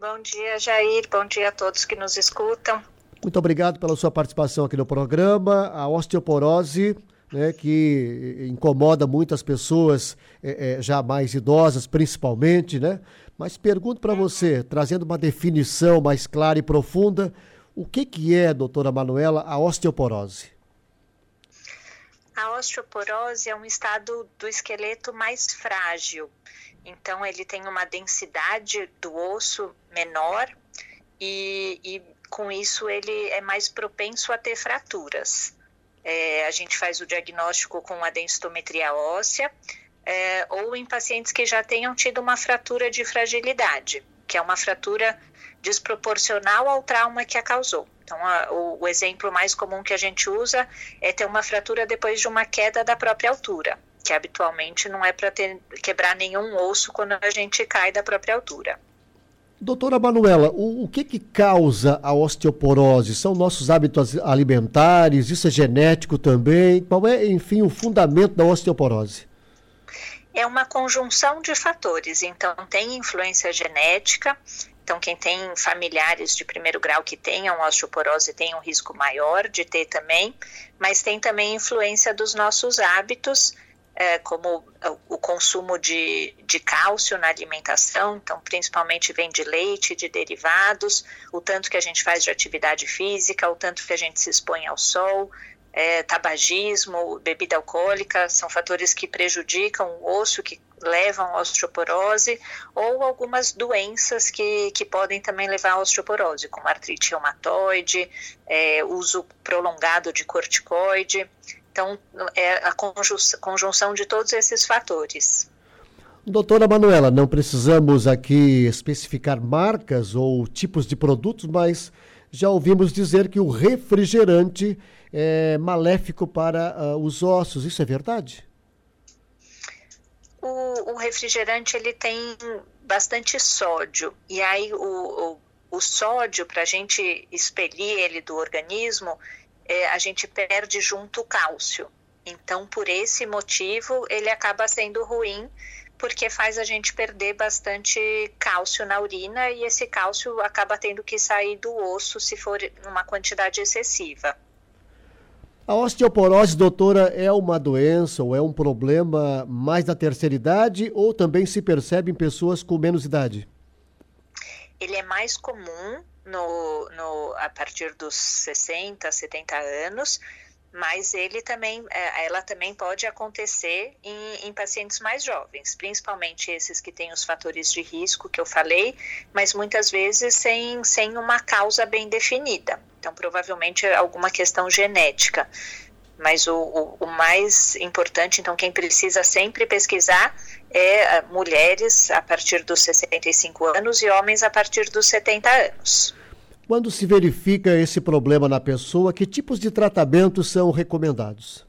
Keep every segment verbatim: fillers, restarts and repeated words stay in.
Bom dia, Jair. Bom dia a todos que nos escutam. Muito obrigado pela sua participação aqui no programa. A osteoporose, né, que incomoda muitas pessoas é, é, já mais idosas, principalmente, né? Mas pergunto para você, trazendo uma definição mais clara e profunda, o que, que é, doutora Manuela, a osteoporose? A osteoporose é um estado do esqueleto mais frágil. Então, ele tem uma densidade do osso menor e, e com isso, ele é mais propenso a ter fraturas. É, a gente faz o diagnóstico com a densitometria óssea é, ou em pacientes que já tenham tido uma fratura de fragilidade, que é uma fratura desproporcional ao trauma que a causou. Então, a, o, o exemplo mais comum que a gente usa é ter uma fratura depois de uma queda da própria altura, que habitualmente não é para quebrar nenhum osso quando a gente cai da própria altura. Doutora Manuela, o, o que que causa a osteoporose? São nossos hábitos alimentares? Isso é genético também? Qual é, enfim, o fundamento da osteoporose? É uma conjunção de fatores. Então, tem influência genética. Então, quem tem familiares de primeiro grau que tenham osteoporose tem um risco maior de ter também. Mas tem também influência dos nossos hábitos, É, como o consumo de, de cálcio na alimentação, então principalmente vem de leite, de derivados, o tanto que a gente faz de atividade física, o tanto que a gente se expõe ao sol, é, tabagismo, bebida alcoólica, são fatores que prejudicam o osso, que levam à osteoporose, ou algumas doenças que, que podem também levar à osteoporose, como artrite reumatoide, é, uso prolongado de corticoide. Então, é a conjunção de todos esses fatores. Doutora Manuela, não precisamos aqui especificar marcas ou tipos de produtos, mas já ouvimos dizer que o refrigerante é maléfico para uh, os ossos. Isso é verdade? O, o refrigerante ele tem bastante sódio. E aí, o, o, o sódio, para a gente expelir ele do organismo, É, a gente perde junto o cálcio. Então, por esse motivo, ele acaba sendo ruim, porque faz a gente perder bastante cálcio na urina e esse cálcio acaba tendo que sair do osso se for uma quantidade excessiva. A osteoporose, doutora, é uma doença ou é um problema mais da terceira idade ou também se percebe em pessoas com menos idade? Ele é mais comum No, no, a partir dos sessenta, setenta anos, mas ele também, ela também pode acontecer em, em pacientes mais jovens, principalmente esses que têm os fatores de risco que eu falei, mas muitas vezes sem, sem uma causa bem definida. Então, provavelmente é alguma questão genética. Mas o, o, o mais importante, então, quem precisa sempre pesquisar é mulheres a partir dos sessenta e cinco anos e homens a partir dos setenta anos. Quando se verifica esse problema na pessoa, que tipos de tratamentos são recomendados?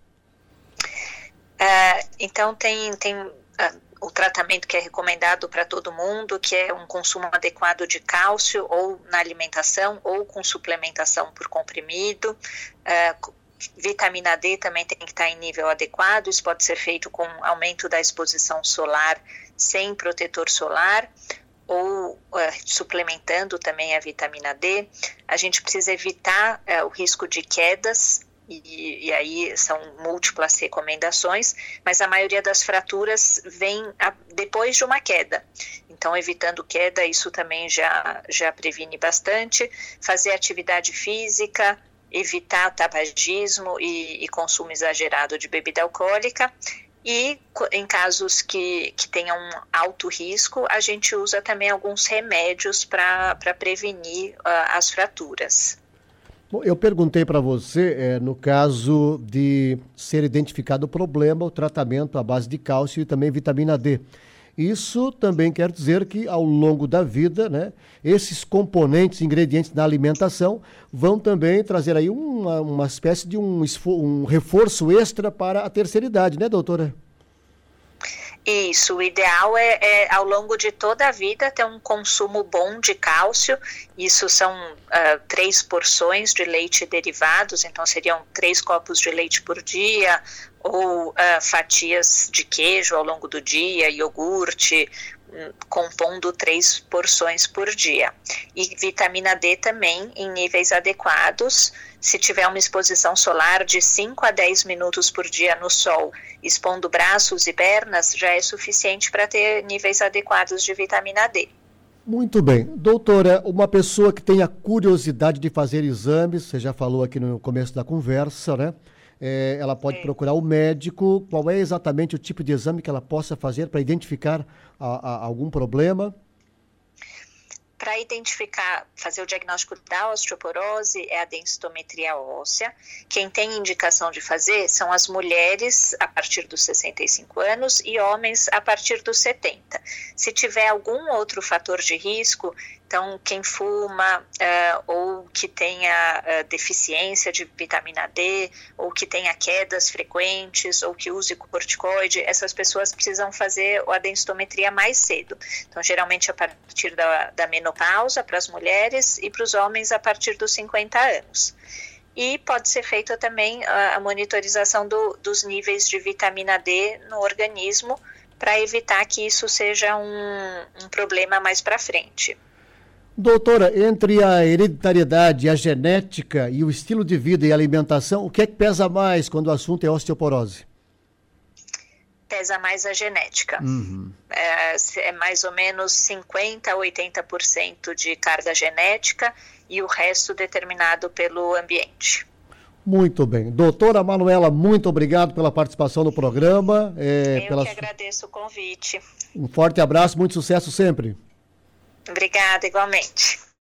Uh, então, tem, tem uh, o tratamento que é recomendado para todo mundo, que é um consumo adequado de cálcio, ou na alimentação, ou com suplementação por comprimido. Uh, Vitamina D também tem que estar em nível adequado, isso pode ser feito com aumento da exposição solar sem protetor solar ou uh, suplementando também a vitamina D. A gente precisa evitar uh, o risco de quedas e, e aí são múltiplas recomendações, mas a maioria das fraturas vem a, depois de uma queda. Então, evitando queda, isso também já, já previne bastante. Fazer atividade física, evitar tabagismo e, e consumo exagerado de bebida alcoólica. E em casos que, que tenham um alto risco, a gente usa também alguns remédios para prevenir uh, as fraturas. Bom, eu perguntei para você, é, no caso de ser identificado o problema, o tratamento à base de cálcio e também vitamina D. Isso também quer dizer que ao longo da vida, né, esses componentes, ingredientes da alimentação vão também trazer aí uma, uma espécie de um, um reforço extra para a terceira idade, né, doutora? Isso, o ideal é, é ao longo de toda a vida ter um consumo bom de cálcio. Isso são uh, três porções de leite e derivados, então seriam três copos de leite por dia, ou uh, fatias de queijo ao longo do dia, iogurte, compondo três porções por dia. E vitamina D também em níveis adequados. Se tiver uma exposição solar de cinco a dez minutos por dia no sol, expondo braços e pernas, já é suficiente para ter níveis adequados de vitamina D. Muito bem. Doutora, uma pessoa que tenha curiosidade de fazer exames, você já falou aqui no começo da conversa, né? É, ela pode Sim. procurar o médico. Qual é exatamente o tipo de exame que ela possa fazer para identificar a, a, algum problema? Para identificar, fazer o diagnóstico da osteoporose é a densitometria óssea. Quem tem indicação de fazer são as mulheres a partir dos sessenta e cinco anos e homens a partir dos setenta. Se tiver algum outro fator de risco, então quem fuma uh, ou que tenha uh, deficiência de vitamina D, ou que tenha quedas frequentes, ou que use corticoide, essas pessoas precisam fazer a densitometria mais cedo. Então, geralmente a partir da, da menopausa para as mulheres e para os homens a partir dos cinquenta anos. E pode ser feita também a, a monitorização do, dos níveis de vitamina D no organismo para evitar que isso seja um, um problema mais para frente. Doutora, entre a hereditariedade, a genética e o estilo de vida e alimentação, o que é que pesa mais quando o assunto é osteoporose? Pesa mais a genética. Uhum. É, é mais ou menos cinquenta a oitenta por cento de carga genética e o resto determinado pelo ambiente. Muito bem. Doutora Manuela, muito obrigado pela participação no programa. É, Eu pela... que agradeço o convite. Um forte abraço, muito sucesso sempre. Obrigada, igualmente.